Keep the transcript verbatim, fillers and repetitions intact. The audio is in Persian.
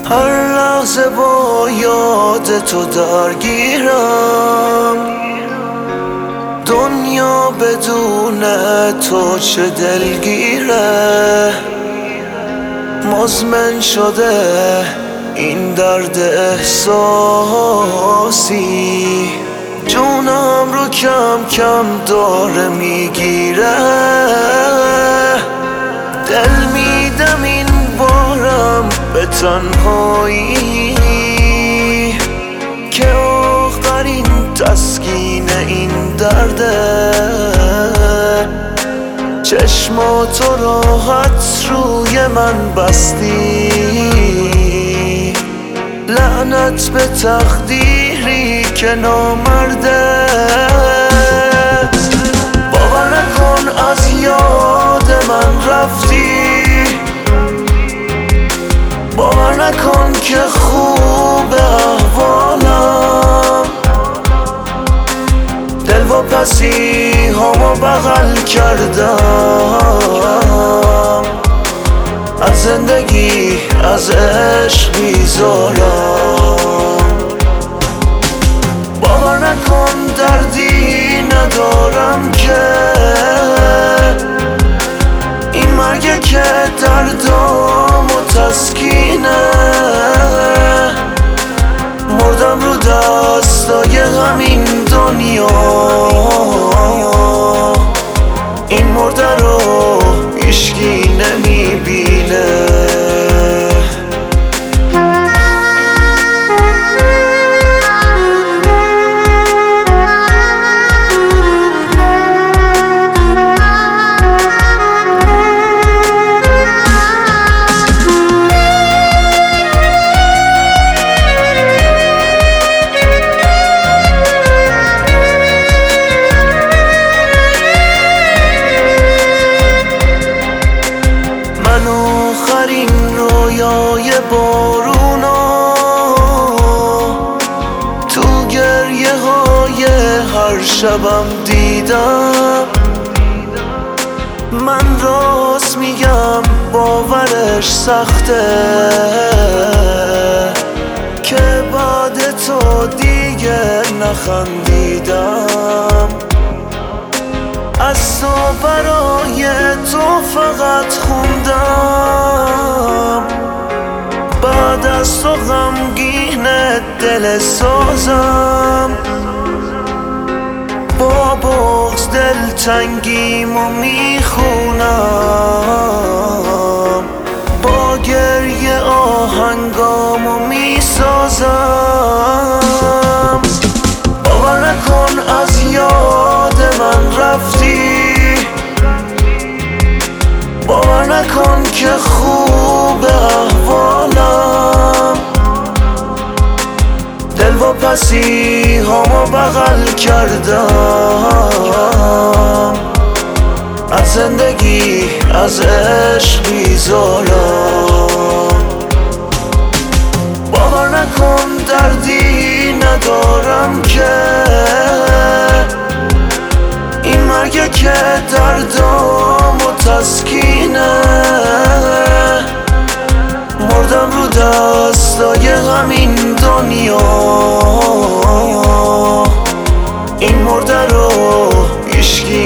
هر لحظه با یاد تو درگیرم، دنیا بدون تو چه دلگیره. مزمن شده این درد احساسی، جونم رو کم کم داره میگیره. دل میدم این بارم به تنهایی که آخرین تسکین این درده. چشماتو راحت روی من بستی، لعنت به تقدیری که نامرده. باور نکن از یاد من رفتی، باور نکن که خوب احوالم. دل و پسی همو بغل کردم، از زندگی از عشق بیزارم. باور نکن دردی ندارم که این مرگه که دردامو تسکینه. مردم رو دستای همین دنیا، این مرده رو هیچکی نمیبینه. آخرین رویای بارونا تو گریه های هر شبم دیدم. من راست میگم باورش سخته که بعد تو دیگه نخندیدم. از تو برای تو فقط خوندم، بعد از تو غمگین دل سازم. با بغض دل تنگیمو میخونم، با گریه آهنگامو میسازم. باور نکن از یاد من رفتی، باور نکن که خوب احوالم. دل و پسی همو بغل کردم، از زندگی از عشق بیزارم. باور نکن دردی ندارم که این مرگه که دردامو تسکینه. مردم رو دستای همین دنیا، این مرده رو هیچکی